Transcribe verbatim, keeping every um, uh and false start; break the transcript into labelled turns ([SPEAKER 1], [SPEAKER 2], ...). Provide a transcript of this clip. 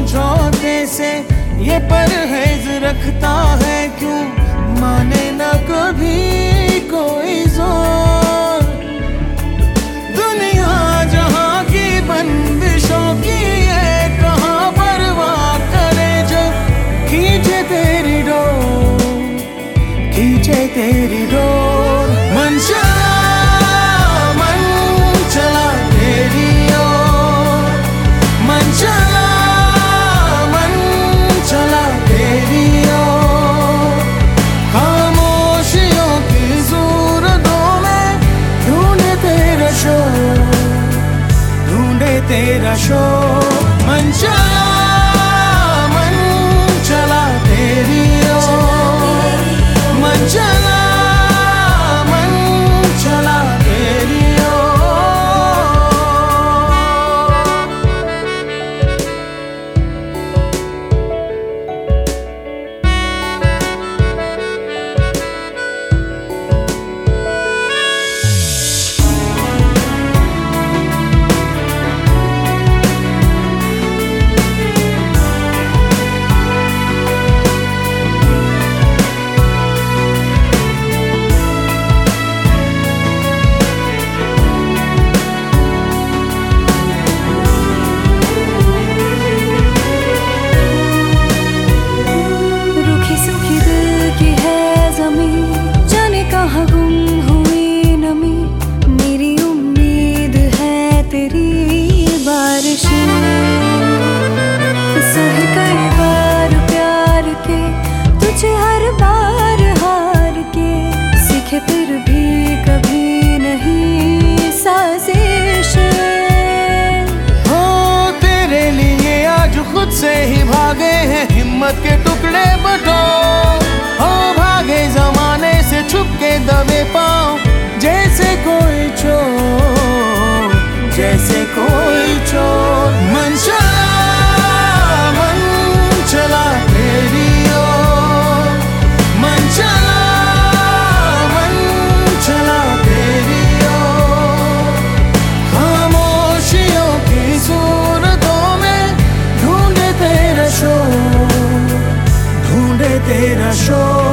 [SPEAKER 1] समझौते से ये परहेज रखता है, क्यों माने ना कभी कोई जोर। दुनिया जहां की बंदिशों की ये कहाँ परवाह करे, जो खींचे तेरी डोर, खींचे तेरी डोर। मन चला मन चला तेरी ओर, मन चला मन चला तेरी ओर। खामोशियों की सूरतों में ढूंढे तेरा शोर, ढूंढे तेरा शोर। मन चला मन चला तेरी ओर, मन चला मन चला तेरी ओर।
[SPEAKER 2] जाने कहाँ गुम हुई नमी, मेरी उम्मीद है तेरी बारिश। सहे कई बार प्यार के तुझे हर बार हार के, सीखे फिर भी कभी नहीं साजिश।
[SPEAKER 1] हो तेरे लिए आज खुद से ही भागे हैं हिम्मत के टुकड़े बटोर। हो भागे जमाने से छुप के दबे पाँव, जैसे कोई चोर, जैसे कोई चोर। मन चला मन चला तेरी ओर, मन चला मन चला तेरी ओर। खामोशियों की सूरतों में ढूंढे तेरा शोर, ढूंढे तेरा शोर।